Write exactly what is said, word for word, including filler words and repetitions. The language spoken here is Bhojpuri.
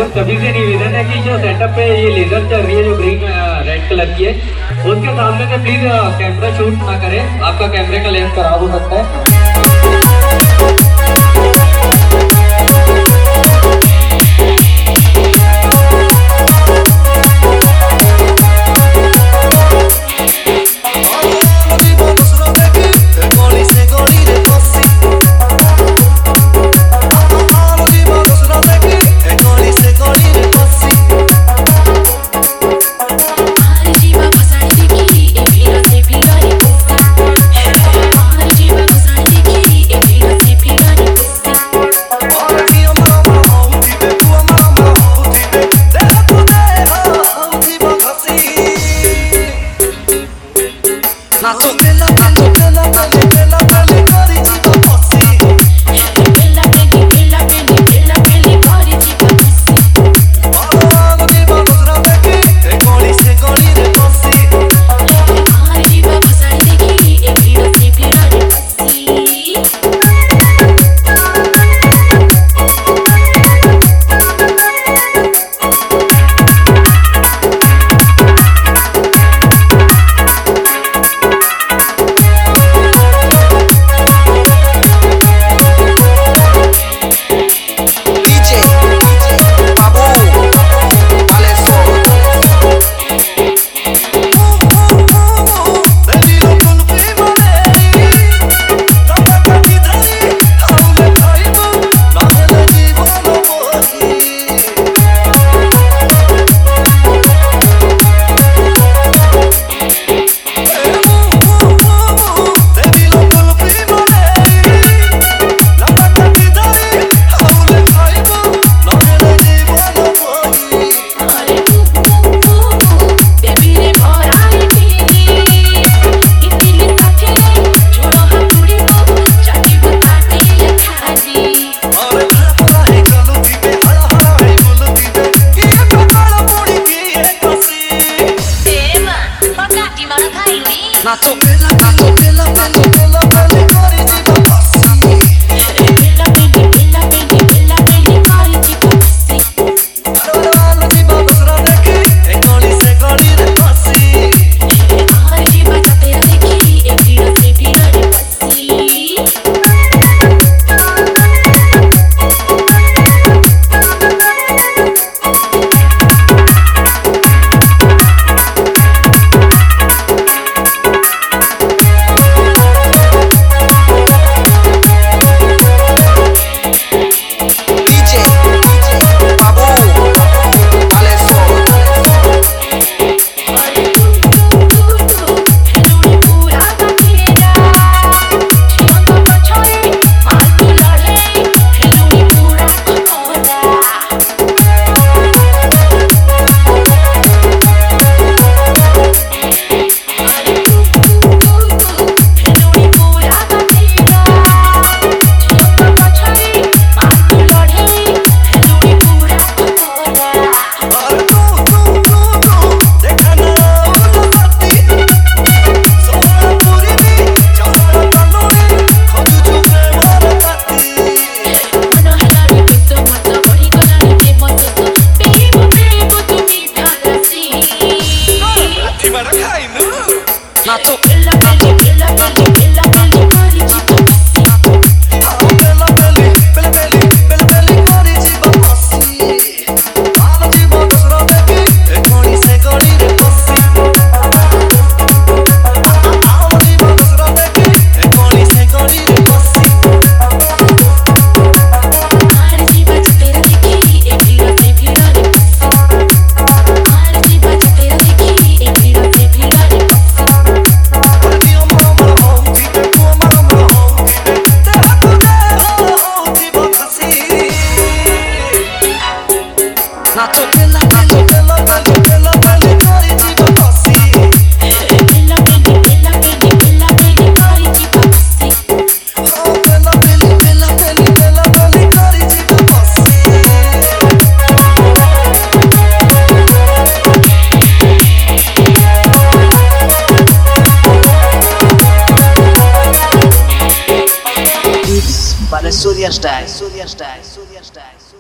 लोग सभी से निवेदन है कि जो सेटअप पे ये लेजर चल रही है जो ग्रीन रेड कलर की है उसके सामने से प्लीज कैमरा शूट ना करें, आपका कैमरे का लेंस खराब हो सकता है। Nacho, nacho, pela, pela, pela, pela, kari jiba pasi. Pela, pela, pela, pela, pela, pela, kari jiba pasi. Arola jiba basra dekhi, e goli se goli re pasi. Kari jiba chatera dekhi, e bhira se bhira re pasi. Nacho, pela, pela, pela, pela, pela, pela, kari jiba pasi. Pela, pela, pela, pela, pela, pela, kari jiba pasi. Ala jiba basra dekhi, e goli se goli re pasi. Ala jiba basra dekhi, e goli se goli re pasi. Kari jiba chatera dekhi, e bhira se bhira re pasi. Kari jiba chatera dekhi, e bhira se bhira re pasi. Nacho, pela, nacho, pela, pela, pela, pela, kari jiba pasi. Pela, pela, pela, pela, pela, pela, kari jiba pasi. Oh, pela, pela, pela, pela, pela, pela, kari jiba pasi. It's Balasuria style, Surya style, Surya style.